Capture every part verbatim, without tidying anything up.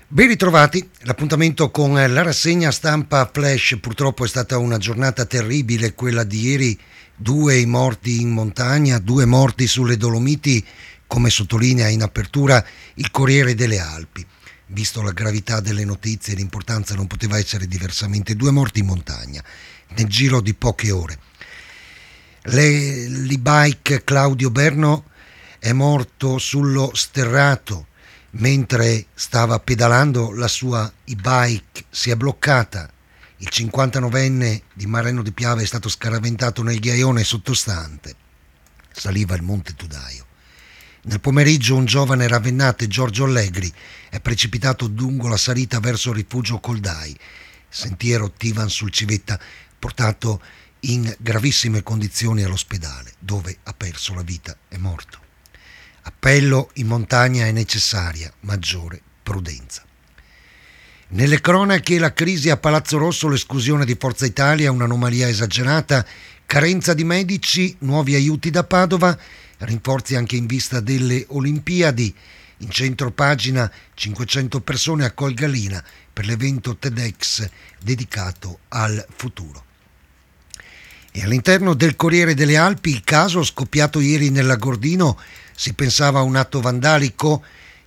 Ben ritrovati, l'appuntamento con la rassegna stampa Flash. Purtroppo è stata una giornata terribile quella di ieri, due i morti in montagna, due morti sulle Dolomiti, come sottolinea in apertura il Corriere delle Alpi. Visto la gravità delle notizie e l'importanza non poteva essere diversamente, due morti in montagna nel giro di poche ore. Le, l'e-bike Claudio Berno è morto sullo sterrato. Mentre stava pedalando la sua e-bike si è bloccata. Il cinquantanovenne di Mareno di Piave è stato scaraventato nel ghiaione sottostante. Saliva il Monte Tudaio. Nel pomeriggio un giovane ravennate, Giorgio Allegri, è precipitato lungo la salita verso il rifugio Coldai, sentiero Tivan sul Civetta, portato in gravissime condizioni all'ospedale, dove ha perso la vita, è morto. Appello in montagna è necessaria maggiore prudenza. Nelle cronache la crisi a Palazzo Rosso, l'esclusione di Forza Italia, un'anomalia esagerata, carenza di medici, nuovi aiuti da Padova, rinforzi anche in vista delle Olimpiadi. In centro pagina cinquecento persone a Colgalina per l'evento TEDx dedicato al futuro. E all'interno del Corriere delle Alpi il caso scoppiato ieri nell'Agordino. Si pensava a un atto vandalico,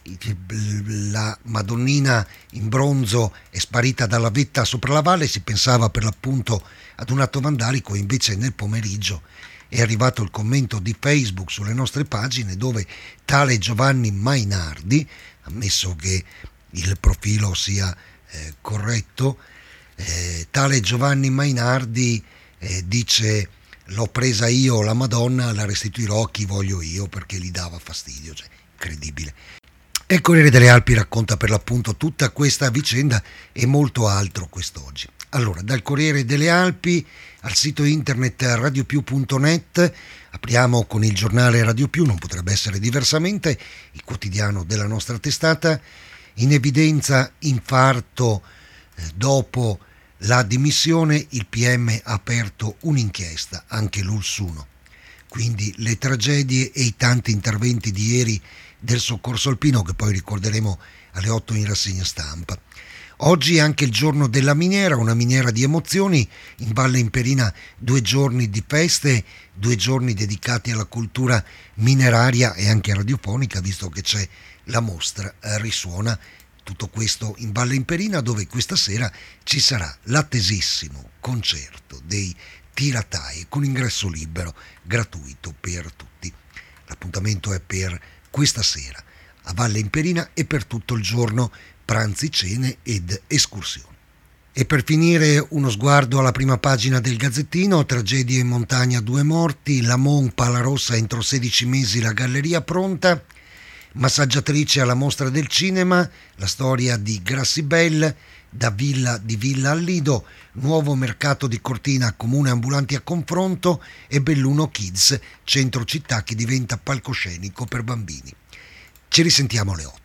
la Madonnina in bronzo è sparita dalla vetta sopra la valle, si pensava per l'appunto ad un atto vandalico, invece nel pomeriggio è arrivato il commento di Facebook sulle nostre pagine dove tale Giovanni Mainardi, ammesso che il profilo sia eh, corretto, eh, tale Giovanni Mainardi eh, dice: l'ho presa io la Madonna, la restituirò a chi voglio io perché gli dava fastidio, cioè incredibile. E il Corriere delle Alpi racconta per l'appunto tutta questa vicenda e molto altro quest'oggi. Allora, dal Corriere delle Alpi al sito internet radio più punto net apriamo con il giornale Radio Più, non potrebbe essere diversamente, il quotidiano della nostra testata. In evidenza infarto eh, dopo la dimissione, il P M ha aperto un'inchiesta, anche l'U L S uno. Quindi le tragedie e i tanti interventi di ieri del soccorso alpino che poi ricorderemo alle otto in rassegna stampa. Oggi è anche il giorno della miniera, una miniera di emozioni, in Valle Imperina due giorni di feste, due giorni dedicati alla cultura mineraria e anche radiofonica, visto che c'è la mostra eh, Risuona. Tutto questo in Valle Imperina, dove questa sera ci sarà l'attesissimo concerto dei Tiratai con ingresso libero, gratuito per tutti. L'appuntamento è per questa sera a Valle Imperina e per tutto il giorno, pranzi, cene ed escursioni. E per finire uno sguardo alla prima pagina del Gazzettino: tragedie in montagna, due morti, la Mon Palarossa entro sedici mesi, la galleria pronta. Massaggiatrice alla mostra del cinema, la storia di Grassibel, da Villa di Villa al Lido, nuovo mercato di Cortina, comune ambulanti a confronto, e Belluno Kids, centro città che diventa palcoscenico per bambini. Ci risentiamo alle otto.